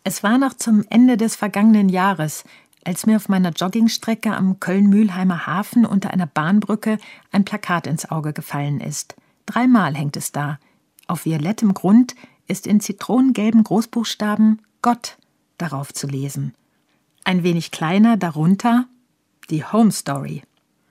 Es war noch zum Ende des vergangenen Jahres, als mir auf meiner Joggingstrecke am Köln-Mühlheimer Hafen unter einer Bahnbrücke ein Plakat ins Auge gefallen ist. 3-mal hängt es da. Auf violettem Grund ist in zitronengelben Großbuchstaben Gott darauf zu lesen. Ein wenig kleiner darunter die Home Story.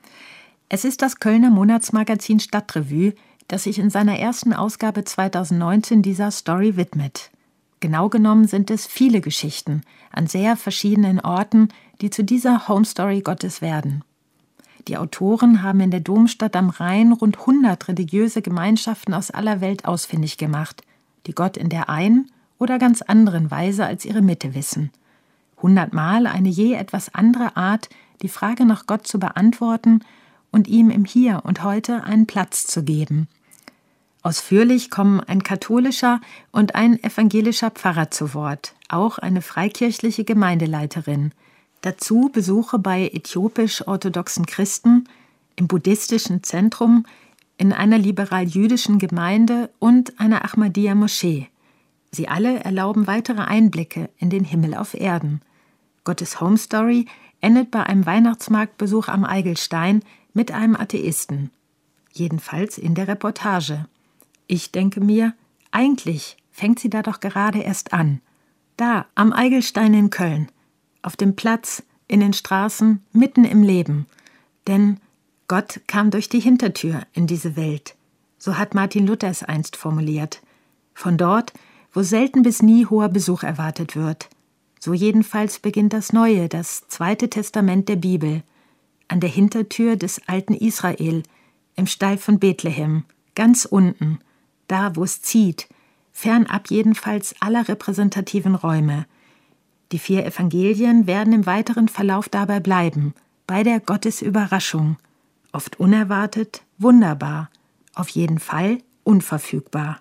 Es ist das Kölner Monatsmagazin Stadtrevue, das sich in seiner ersten Ausgabe 2019 dieser Story widmet. Genau genommen sind es viele Geschichten an sehr verschiedenen Orten, die zu dieser Home Story Gottes werden. Die Autoren haben in der Domstadt am Rhein rund 100 religiöse Gemeinschaften aus aller Welt ausfindig gemacht, die Gott in der einen oder ganz anderen Weise als ihre Mitte wissen. 100-mal eine je etwas andere Art, die Frage nach Gott zu beantworten und ihm im Hier und Heute einen Platz zu geben. Ausführlich kommen ein katholischer und ein evangelischer Pfarrer zu Wort, auch eine freikirchliche Gemeindeleiterin. Dazu Besuche bei äthiopisch-orthodoxen Christen, im buddhistischen Zentrum, in einer liberal-jüdischen Gemeinde und einer Ahmadiyya-Moschee. Sie alle erlauben weitere Einblicke in den Himmel auf Erden. Gottes Home Story endet bei einem Weihnachtsmarktbesuch am Eigelstein mit einem Atheisten. Jedenfalls in der Reportage. Ich denke mir, eigentlich fängt sie da doch gerade erst an. Da, am Eigelstein in Köln. Auf dem Platz, in den Straßen, mitten im Leben. Denn Gott kam durch die Hintertür in diese Welt. So hat Martin Luther es einst formuliert. Von dort, wo selten bis nie hoher Besuch erwartet wird. So jedenfalls beginnt das Neue, das 2. Testament der Bibel. An der Hintertür des alten Israel, im Stall von Bethlehem, ganz unten, da wo es zieht, fernab jedenfalls aller repräsentativen Räume. Die 4 Evangelien werden im weiteren Verlauf dabei bleiben, bei der Gottesüberraschung. Oft unerwartet, wunderbar, auf jeden Fall unverfügbar.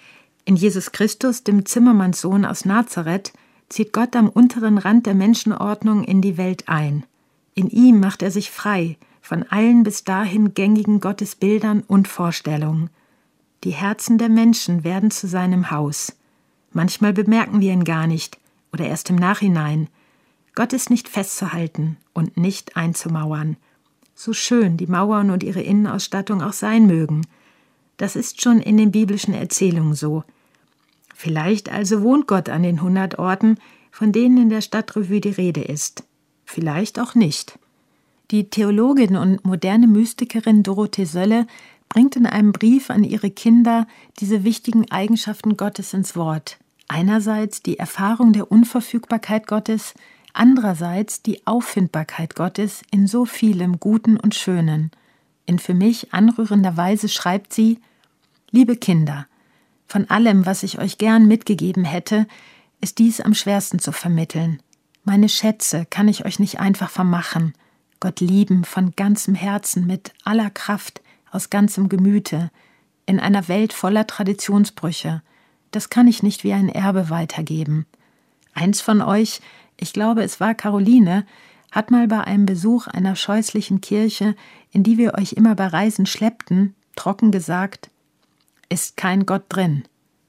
In Jesus Christus, dem Zimmermannssohn aus Nazareth, zieht Gott am unteren Rand der Menschenordnung in die Welt ein. In ihm macht er sich frei von allen bis dahin gängigen Gottesbildern und Vorstellungen. Die Herzen der Menschen werden zu seinem Haus. Manchmal bemerken wir ihn gar nicht oder erst im Nachhinein. Gott ist nicht festzuhalten und nicht einzumauern. So schön die Mauern und ihre Innenausstattung auch sein mögen. Das ist schon in den biblischen Erzählungen so. Vielleicht also wohnt Gott an den 100 Orten, von denen in der Stadtrevue die Rede ist. Vielleicht auch nicht. Die Theologin und moderne Mystikerin Dorothee Sölle bringt in einem Brief an ihre Kinder diese wichtigen Eigenschaften Gottes ins Wort. Einerseits die Erfahrung der Unverfügbarkeit Gottes, andererseits die Auffindbarkeit Gottes in so vielem Guten und Schönen. In für mich anrührender Weise schreibt sie: Liebe Kinder, von allem, was ich euch gern mitgegeben hätte, ist dies am schwersten zu vermitteln. Meine Schätze kann ich euch nicht einfach vermachen. Gott lieben von ganzem Herzen, mit aller Kraft, aus ganzem Gemüte, in einer Welt voller Traditionsbrüche. Das kann ich nicht wie ein Erbe weitergeben. Eins von euch, ich glaube, es war Caroline, hat mal bei einem Besuch einer scheußlichen Kirche, in die wir euch immer bei Reisen schleppten, trocken gesagt: Ist kein Gott drin.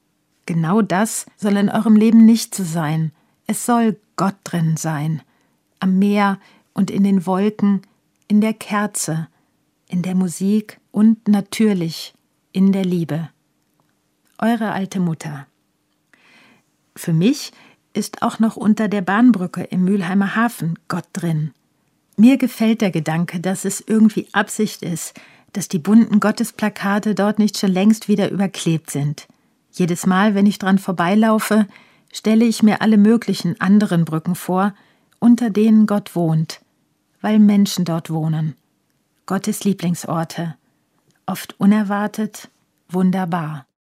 Genau das soll in eurem Leben nicht so sein. Es soll Gott drin sein. Am Meer und in den Wolken, in der Kerze, in der Musik und natürlich in der Liebe. Eure alte Mutter. Für mich ist auch noch unter der Bahnbrücke im Mühlheimer Hafen Gott drin. Mir gefällt der Gedanke, dass es irgendwie Absicht ist, dass die bunten Gottesplakate dort nicht schon längst wieder überklebt sind. Jedes Mal, wenn ich dran vorbeilaufe, stelle ich mir alle möglichen anderen Brücken vor, unter denen Gott wohnt, weil Menschen dort wohnen. Gottes Lieblingsorte, oft unerwartet, wunderbar.